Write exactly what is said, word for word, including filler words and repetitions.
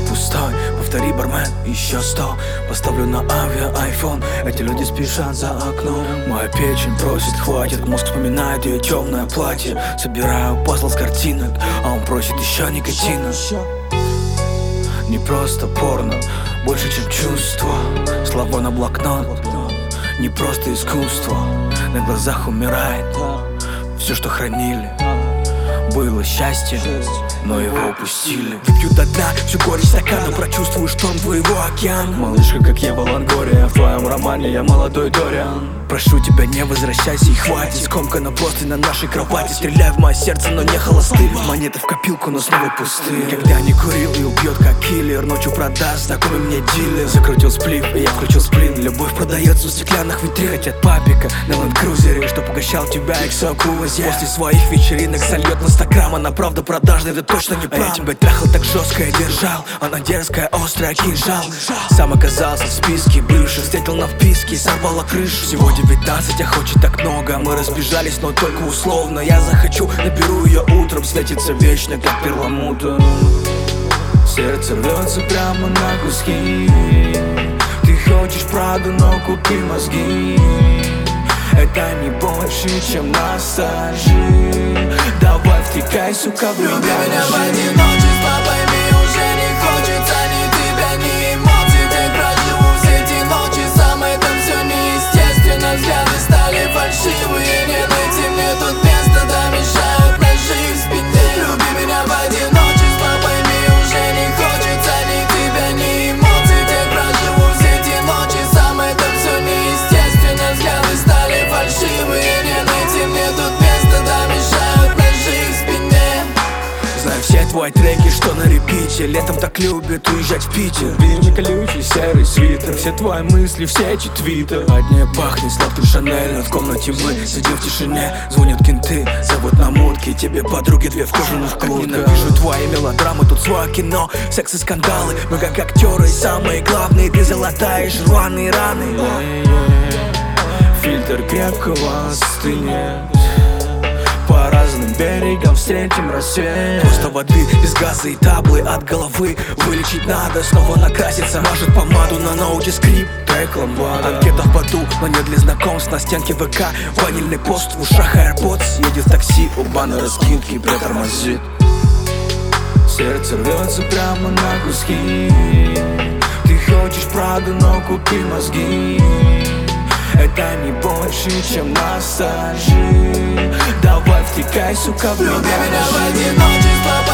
пустой. Повтори, бармен, еще сто. Поставлю на авиа айфон. Эти люди спешат за окном. Моя печень просит, хватит. Мозг вспоминает ее темное платье. Собираю пазл с картинок, а он просит еще никотина. Не просто порно, больше чем чувство. Слова на блокнот, не просто искусство. На глазах умирает все, что хранили. Было счастье, но его упустили. Выпью до дна всю горечь стакана, прочувствую шторм твоего океана. Малышка, как я в Лангория, в твоем романе я молодой Дориан. Прошу тебя, не возвращайся и хватит. Скомкано просто на нашей кровати. Стреляй в мое сердце, но не холостырь. Монеты в копилку, но снова пустые. Никогда не курил и убьет как киллер. Ночью продаст знакомый мне дилер. Закрутил сплив, и я включил сплин. Любовь продается в стеклянных витринах. Хотят папика на ленд-крузере, чтоб угощал тебя эксо-круз. После своих вечеринок сольет на инстаграм. Она правда продажная, это точно не правда. А я тебя трахал так жестко и держал. Она дерзкая, острая, кинжал. Сам оказался в списке бывших. Встретил на вписке и сорвала крышу. Всего девятнадцать, а хочет так много. Мы разбежались, но только условно. Я захочу, наберу ее утром. Светится вечно, как перламутр. Сердце рвется прямо на куски. Ты хочешь правду, но купи мозги. Это не больше, чем ностальжи. Давай втекай, сука, в меня. Люби меня в одиночество, пойми, уже не хочется ни тебя, ни эмоций. Ты проживу все эти ночи, сам это все неестественно. Взгляды стали фальшивые, не найти мне тут место, да мешают ножи в спине. Люби меня в одиночество, пойми, уже не хочется ни тебя, ни эмоций. Ты проживу все эти ночи, сам это все неестественно. Взгляды стали фальшивые, не найти мне тут место, да мешают ножи в спине. Знаю все твои треки, что на репите. Летом так любят уезжать в Питер. Видишь колючий серый свитер. Все твои мысли, все эти твиты. От нее пахнет сладким Шанель. В комнате мы сидим в тишине. Звонят кенты, зовут на мутки. Тебе подруги две в кожаных куртках. Ненавижу твои мелодрамы, тут свое кино. Секс и скандалы, мы как актеры. И самые главные, ты залатаешь рваные раны. Фильтр крепкого остынет. По разным берегам встретим рассвет. Просто воды без газа и таблы от головы. Вылечить надо, снова накраситься. Мажет помаду на ноуте, скрип, трек ламбада. Анкета в баду, но не для знакомств. На стенке ВК, ванильный пост, в ушах AirPods. Едет в такси, у бана раскидки, притормозит. Сердце рвется прямо на куски. Ты хочешь правду, но купи мозги. Это не больше, чем ностальжи. Давай втекай, сука, в меня. Люби меня в одиночество.